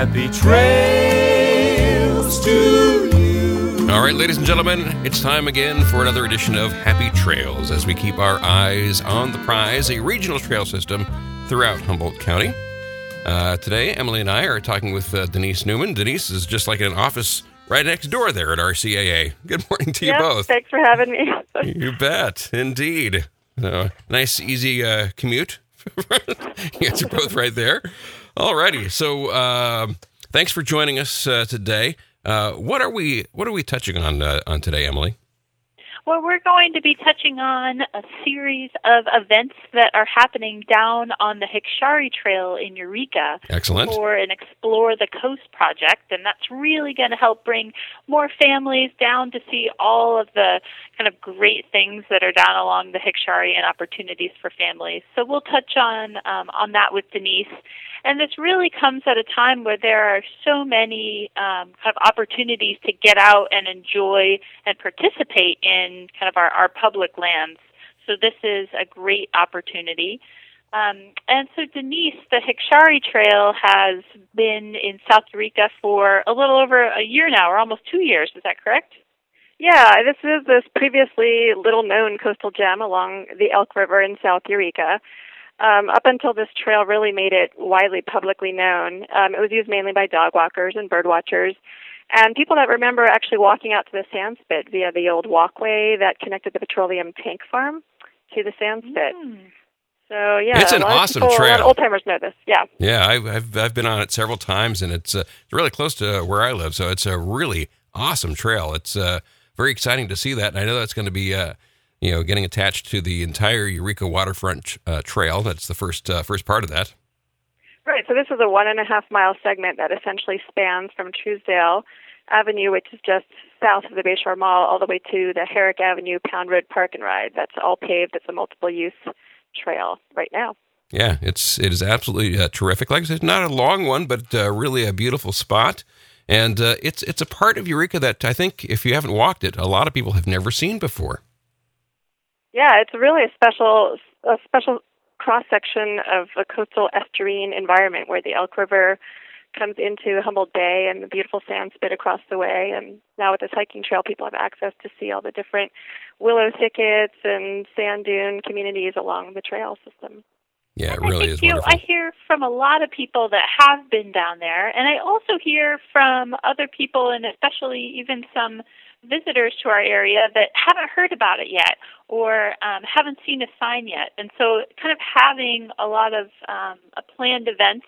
Happy trails to you. All right, ladies and gentlemen, it's time again for another edition of Happy Trails as we keep our eyes on the prize, a regional trail system throughout Humboldt County. Today, Emily and I are talking with Denise Newman. Denise is just like in an office right next door there at RCAA. Good morning to you both. Thanks for having me. You bet, indeed. Nice, easy commute. You guys are both right there. All righty. So thanks for joining us today. What are we touching on today, Emily? Well, we're going to be touching on a series of events that are happening down on the Hickshari Trail in Eureka. Excellent. For an Explore the Coast project, and that's really going to help bring more families down to see all of the kind of great things that are down along the Hickshari and opportunities for families. So we'll touch on that with Denise. And this really comes at a time where there are so many kind of opportunities to get out and enjoy and participate in kind of our public lands. So this is a great opportunity. And so Denise, the Hickshari Trail has been in South Eureka for a little over a year now, or almost 2 years. Is that correct? Yeah, this is this previously little-known coastal gem along the Elk River in South Eureka. Up until this trail really made it widely publicly known, it was used mainly by dog walkers and bird watchers, and people that remember actually walking out to the sand spit via the old walkway that connected the petroleum tank farm to the sand spit. So yeah, it's an awesome trail. A lot of old-timers know this. Yeah. Yeah, I've been on it several times, and it's really close to where I live, so it's a really awesome trail. It's very exciting to see that, and I know that's going to be getting attached to the entire Eureka Waterfront Trail. That's the first part of that. Right. So this is a 1.5-mile segment that essentially spans from Truesdale Avenue, which is just south of the Bayshore Mall, all the way to the Herrick Avenue Pound Road Park and Ride. That's all paved. It's a multiple-use trail right now. Yeah, it is absolutely terrific. Like I said, not a long one, but really a beautiful spot. And it's a part of Eureka that I think, if you haven't walked it, a lot of people have never seen before. Yeah, it's really a special cross-section of a coastal estuarine environment where the Elk River comes into Humboldt Bay and the beautiful sand spit across the way. And now with this hiking trail, people have access to see all the different willow thickets and sand dune communities along the trail system. Yeah, it really is wonderful. I hear from a lot of people that have been down there, and I also hear from other people, and especially even some visitors to our area that haven't heard about it yet or haven't seen a sign yet. And so kind of having a lot of planned events,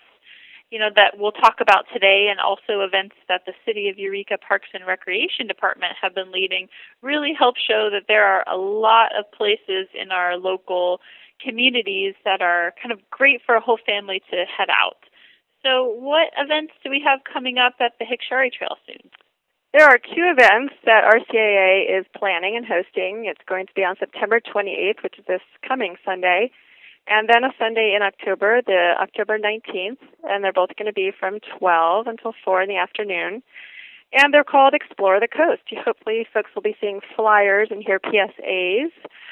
that we'll talk about today, and also events that the City of Eureka Parks and Recreation Department have been leading, really help show that there are a lot of places in our local communities that are kind of great for a whole family to head out. So what events do we have coming up at the Hickshari Trail soon? There are 2 events that RCAA is planning and hosting. It's going to be on September 28th, which is this coming Sunday, and then a Sunday in October, the October 19th, and they're both going to be from 12 until 4 in the afternoon. And they're called Explore the Coast. Hopefully folks will be seeing flyers and hear PSAs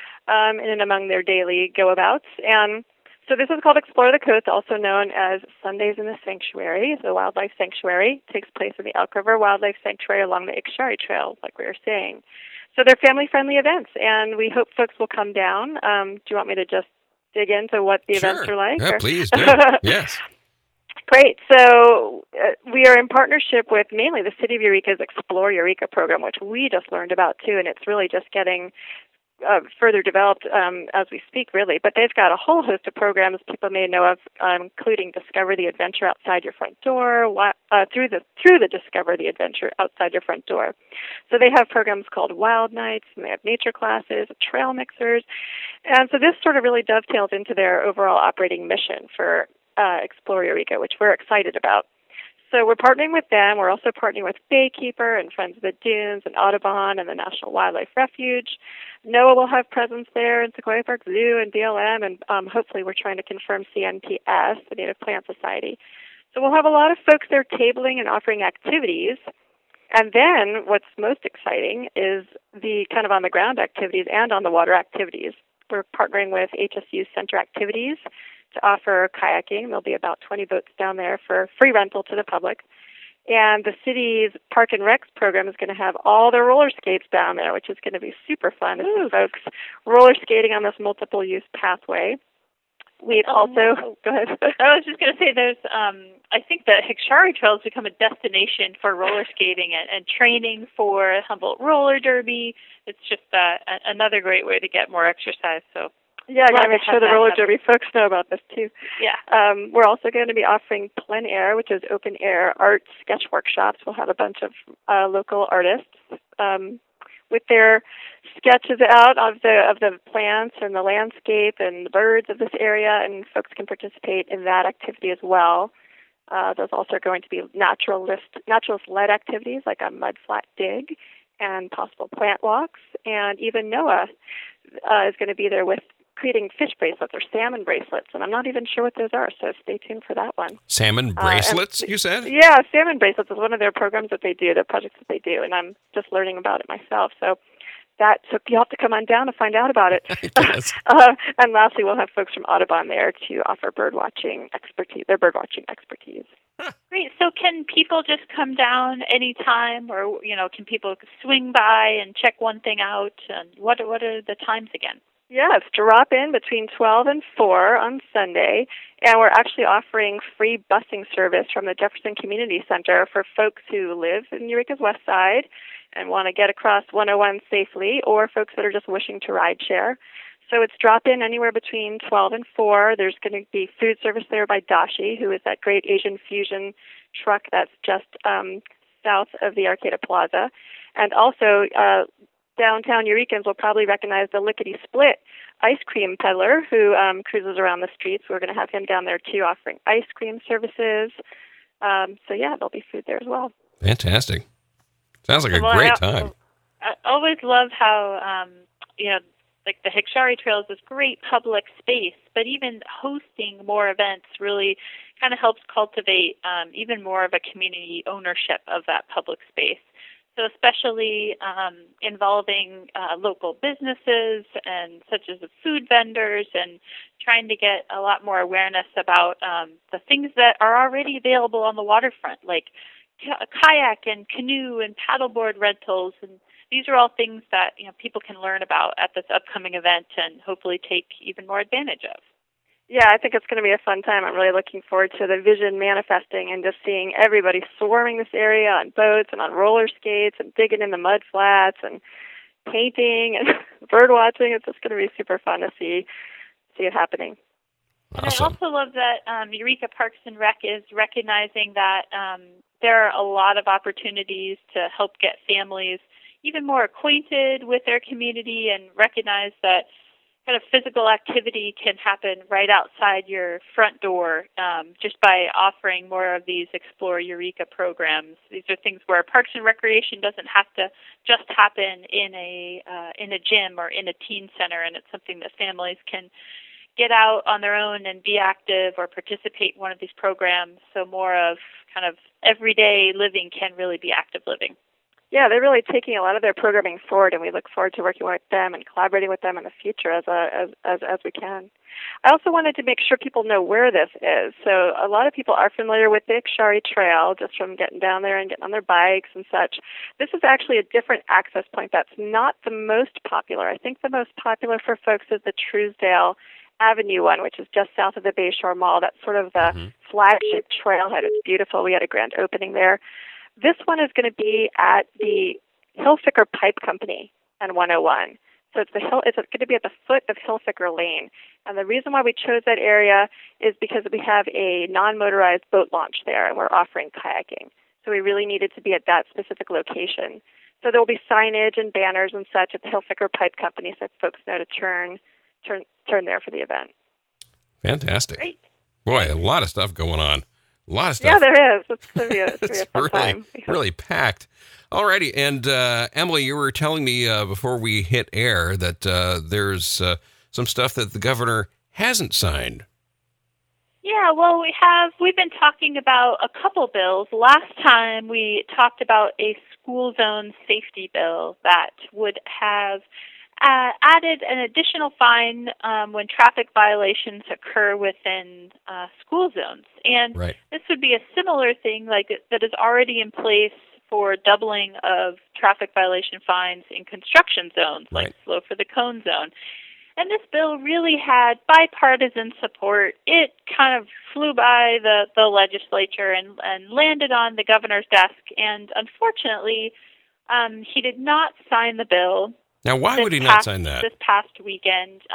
in and among their daily go-abouts. And so this is called Explore the Coast, also known as Sundays in the Sanctuary. The wildlife sanctuary takes place in the Elk River Wildlife Sanctuary along the Hickshari Trail, like we were saying. So they're family-friendly events, and we hope folks will come down. Do you want me to just dig into what the events are like? Yeah, please do. Yes. Great. So we are in partnership with mainly the City of Eureka's Explore Eureka program, which we just learned about, too, and it's really just getting further developed as we speak, really. But they've got a whole host of programs people may know of, including Discover the Adventure Outside Your Front Door, through the Discover the Adventure Outside Your Front Door. So they have programs called Wild Nights, and they have nature classes, trail mixers. And so this sort of really dovetails into their overall operating mission for Explore Eureka, which we're excited about. So we're partnering with them. We're also partnering with Baykeeper and Friends of the Dunes and Audubon and the National Wildlife Refuge. NOAA will have presence there, and Sequoia Park Zoo and BLM, and hopefully we're trying to confirm CNPS, the Native Plant Society. So we'll have a lot of folks there tabling and offering activities. And then what's most exciting is the kind of on-the-ground activities and on-the-water activities. We're partnering with HSU Center Activities to offer kayaking. There'll be about 20 boats down there for free rental to the public. And the city's Park and Recs program is going to have all their roller skates down there, which is going to be super fun to see folks roller skating on this multiple-use pathway. We've also, go ahead. I was just going to say there's, I think the Hikshari Trail has become a destination for roller skating and training for Humboldt Roller Derby. It's just another great way to get more exercise. So yeah, I got to make sure the roller derby folks know about this too. Yeah. We're also going to be offering plein air, which is open air art sketch workshops. We'll have a bunch of local artists with their sketches out of the plants and the landscape and the birds of this area, and folks can participate in that activity as well. There's also going to be naturalist-led activities like a mud flat dig and possible plant walks, and even NOAA is going to be there with creating fish bracelets or salmon bracelets, and I'm not even sure what those are, so stay tuned for that one. Salmon bracelets, you said? Yeah, salmon bracelets is one of their programs that they do, their projects that they do, and I'm just learning about it myself, so you'll have to come on down to find out about it. And lastly, we'll have folks from Audubon there to offer their birdwatching expertise. Great. So can people just come down anytime, or can people swing by and check one thing out? And what are the times again? Yes, drop in between 12 and 4 on Sunday, and we're actually offering free busing service from the Jefferson Community Center for folks who live in Eureka's West Side and want to get across 101 safely, or folks that are just wishing to ride share. So it's drop in anywhere between 12 and 4. There's going to be food service there by Dashi, who is that great Asian fusion truck that's just south of the Arcata Plaza. And also, downtown Eurekans will probably recognize the Lickety Split ice cream peddler who cruises around the streets. We're going to have him down there, too, offering ice cream services. So, yeah, there'll be food there as well. Fantastic. Sounds like a great time. I always love how, like the Hikshari Trail is this great public space, but even hosting more events really kind of helps cultivate even more of a community ownership of that public space. So especially involving local businesses and such as the food vendors, and trying to get a lot more awareness about the things that are already available on the waterfront, like kayak and canoe and paddleboard rentals, and these are all things that people can learn about at this upcoming event and hopefully take even more advantage of. Yeah, I think it's going to be a fun time. I'm really looking forward to the vision manifesting and just seeing everybody swarming this area on boats and on roller skates and digging in the mud flats and painting and bird watching. It's just going to be super fun to see it happening. And I also love that Eureka Parks and Rec is recognizing that there are a lot of opportunities to help get families even more acquainted with their community and recognize that kind of physical activity can happen right outside your front door just by offering more of these Explore Eureka programs. These are things where Parks and Recreation doesn't have to just happen in a gym or in a teen center, and it's something that families can get out on their own and be active or participate in one of these programs. So more of kind of everyday living can really be active living. Yeah, they're really taking a lot of their programming forward, and we look forward to working with them and collaborating with them in the future as we can. I also wanted to make sure people know where this is. So a lot of people are familiar with the Hikshari Trail just from getting down there and getting on their bikes and such. This is actually a different access point that's not the most popular. I think the most popular for folks is the Truesdale Avenue one, which is just south of the Bayshore Mall. That's sort of the flagship trailhead. It's beautiful. We had a grand opening there. This one is going to be at the Hillficker Pipe Company on 101. So it's going to be at the foot of Hillficker Lane. And the reason why we chose that area is because we have a non-motorized boat launch there, and we're offering kayaking. So we really needed to be at that specific location. So there will be signage and banners and such at the Hillficker Pipe Company so folks know to turn there for the event. Fantastic. Great. Boy, a lot of stuff going on. A lot of stuff. Yeah, there is. It's going to be a fun really, time. really packed. Alrighty, and Emily, you were telling me before we hit air that there's some stuff that the governor hasn't signed. Yeah, well, we've been talking about a couple bills. Last time we talked about a school zone safety bill that would have added an additional fine when traffic violations occur within school zones. And Right. this would be a similar thing that is already in place for doubling of traffic violation fines in construction zones, like Right. slow for the cone zone. And this bill really had bipartisan support. It kind of flew by the legislature and landed on the governor's desk. And unfortunately, he did not sign the bill. Now, why would he not sign that? This past weekend.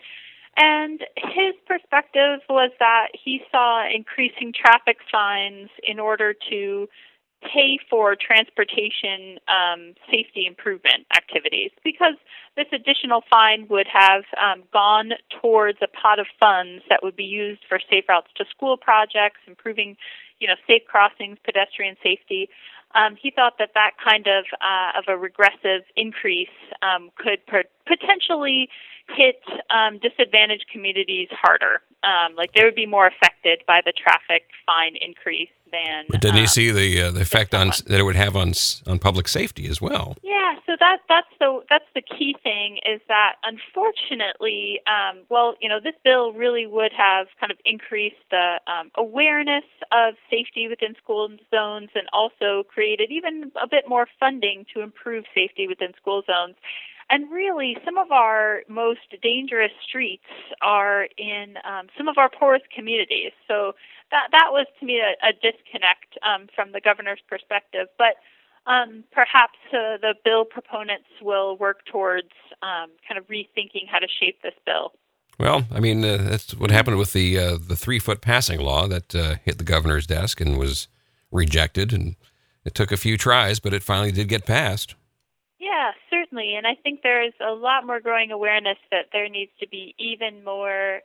And his perspective was that he saw increasing traffic fines in order to pay for transportation safety improvement activities, because this additional fine would have gone towards a pot of funds that would be used for safe routes to school projects, improving, safe crossings, pedestrian safety. He thought that kind of a regressive increase could potentially hit disadvantaged communities harder. Like they would be more affected by the traffic fine increase than. But didn't he see the effect that it would have on public safety as well? Yeah, so that's the key thing is that unfortunately, this bill really would have kind of increased the awareness of safety within school zones and also created even a bit more funding to improve safety within school zones. And really, some of our most dangerous streets are in some of our poorest communities. So that was, to me, a disconnect from the governor's perspective. But perhaps the bill proponents will work towards kind of rethinking how to shape this bill. Well, I mean, that's what happened with the 3-foot passing law that hit the governor's desk and was rejected. And it took a few tries, but it finally did get passed. Yeah, certainly. And I think there's a lot more growing awareness that there needs to be even more,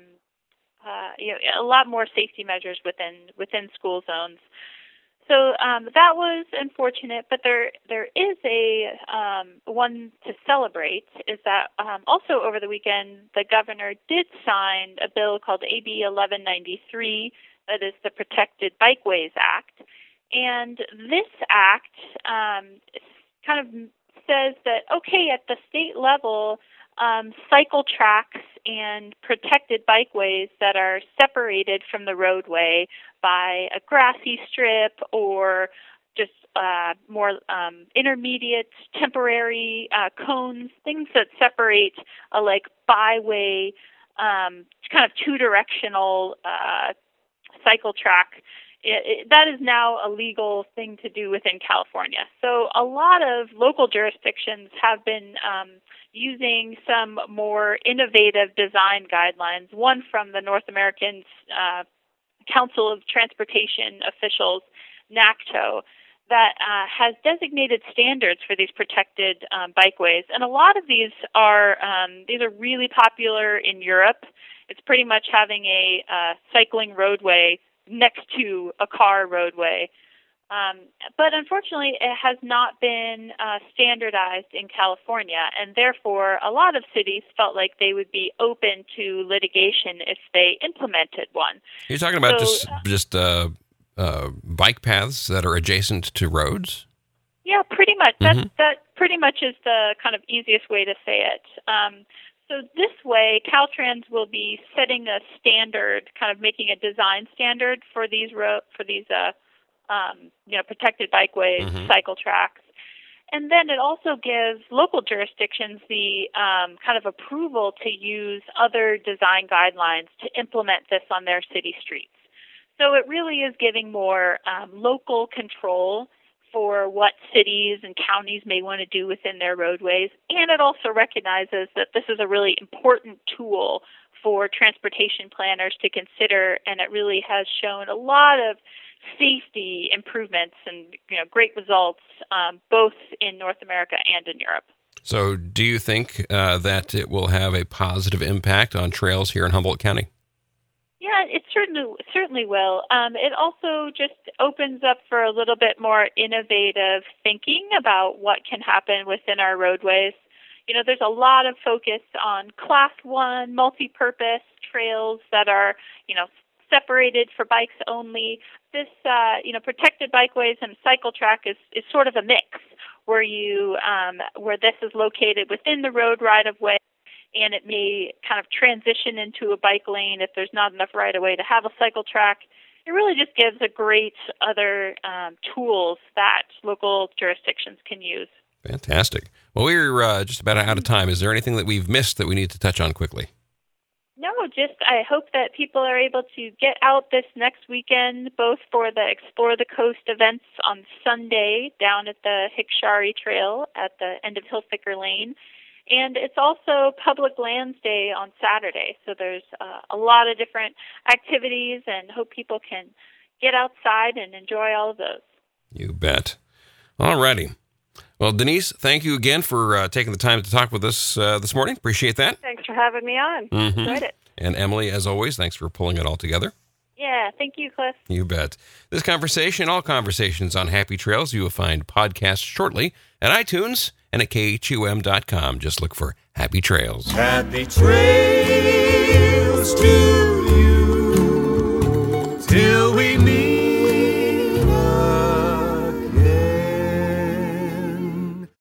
a lot more safety measures within school zones. So that was unfortunate, but there is a one to celebrate. Is that also over the weekend the governor did sign a bill called AB 1193, that is the Protected Bikeways Act, and this act kind of says that at the state level, cycle tracks and protected bikeways that are separated from the roadway by a grassy strip or just more intermediate temporary cones, things that separate a byway, kind of two-directional cycle track. That is now a legal thing to do within California. So a lot of local jurisdictions have been using some more innovative design guidelines, one from the North American Council of Transportation Officials, NACTO, that has designated standards for these protected bikeways. And a lot of these are really popular in Europe. It's pretty much having a cycling roadway next to a car roadway. But unfortunately, it has not been standardized in California, and therefore a lot of cities felt like they would be open to litigation if they implemented one. You're talking about just bike paths that are adjacent to roads? Yeah, pretty much. That pretty much is the kind of easiest way to say it. So this way, Caltrans will be setting a standard, kind of making a design standard for these protected bikeways, cycle tracks, and then it also gives local jurisdictions the kind of approval to use other design guidelines to implement this on their city streets. So it really is giving more local control for what cities and counties may want to do within their roadways. And it also recognizes that this is a really important tool for transportation planners to consider, and it really has shown a lot of safety improvements and great results both in North America and in Europe. So do you think that it will have a positive impact on trails here in Humboldt County? Yeah, it certainly will. It also just opens up for a little bit more innovative thinking about what can happen within our roadways. There's a lot of focus on Class 1 multi-purpose trails that are, separated for bikes only. This, protected bikeways and cycle track is sort of a mix, where this is located within the road right-of-way, and it may kind of transition into a bike lane if there's not enough right-of-way to have a cycle track. It really just gives a great other tools that local jurisdictions can use. Fantastic. Well, we're just about out of time. Is there anything that we've missed that we need to touch on quickly? No, just I hope that people are able to get out this next weekend, both for the Explore the Coast events on Sunday down at the Hickshari Trail at the end of Hillsticker Lane. And it's also Public Lands Day on Saturday. So there's a lot of different activities, and hope people can get outside and enjoy all of those. You bet. All righty. Well, Denise, thank you again for taking the time to talk with us this morning. Appreciate that. Thanks for having me on. Mm-hmm. Enjoyed it. And Emily, as always, thanks for pulling it all together. Yeah, thank you, Cliff. You bet. This conversation, all conversations on Happy Trails, you will find podcasts shortly at iTunes and at khum.com. Just look for Happy Trails. Happy trails to